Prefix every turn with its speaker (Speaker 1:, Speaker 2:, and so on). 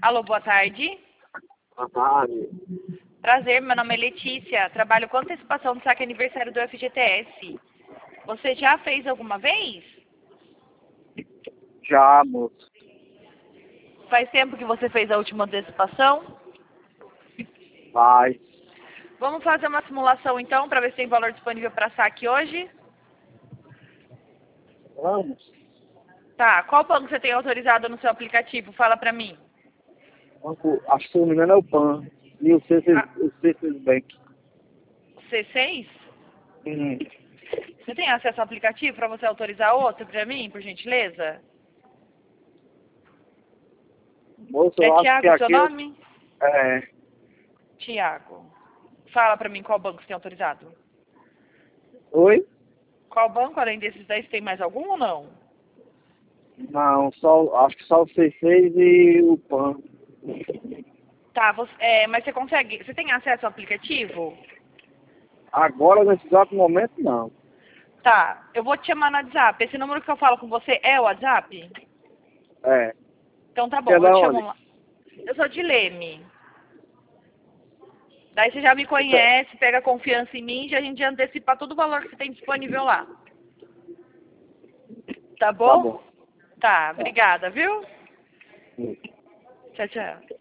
Speaker 1: Alô, boa tarde.
Speaker 2: Boa tarde.
Speaker 1: Prazer, meu nome é Letícia. Trabalho com antecipação do saque aniversário do FGTS. Você já fez alguma vez?
Speaker 2: Já, moço.
Speaker 1: Faz tempo que você fez a última antecipação?
Speaker 2: Vai.
Speaker 1: Vamos fazer uma simulação então, para ver se tem valor disponível para saque hoje?
Speaker 2: Vamos.
Speaker 1: Tá, qual banco você tem autorizado no seu aplicativo? Fala pra mim.
Speaker 2: Banco, acho que se não me engano é o PAN. E o C6 Bank.
Speaker 1: C6?
Speaker 2: Hum.
Speaker 1: Você tem acesso ao aplicativo para você autorizar outro pra mim, por gentileza?
Speaker 2: Moço,
Speaker 1: É
Speaker 2: eu acho que
Speaker 1: Tiago seu
Speaker 2: aqui...
Speaker 1: nome?
Speaker 2: É.
Speaker 1: Tiago. Fala pra mim qual banco você tem autorizado.
Speaker 2: Oi?
Speaker 1: Qual banco, além desses 10, tem mais algum ou não?
Speaker 2: Não, acho que só o C6 e o PAN.
Speaker 1: Tá, mas você consegue... Você tem acesso ao aplicativo?
Speaker 2: Agora, nesse exato momento, não.
Speaker 1: Tá, eu vou te chamar no WhatsApp. Esse número que eu falo com você é o WhatsApp?
Speaker 2: É.
Speaker 1: Então tá
Speaker 2: Você é
Speaker 1: bom, eu
Speaker 2: da
Speaker 1: te chamo
Speaker 2: onde?
Speaker 1: lá. Eu sou de Leme. Daí você já me conhece, pega confiança em mim e a gente antecipa todo o valor que você tem disponível lá. Tá
Speaker 2: Tá
Speaker 1: bom?
Speaker 2: bom.
Speaker 1: Tá,
Speaker 2: Tá.
Speaker 1: obrigada, viu?
Speaker 2: Hum.
Speaker 1: Tchau, tchau.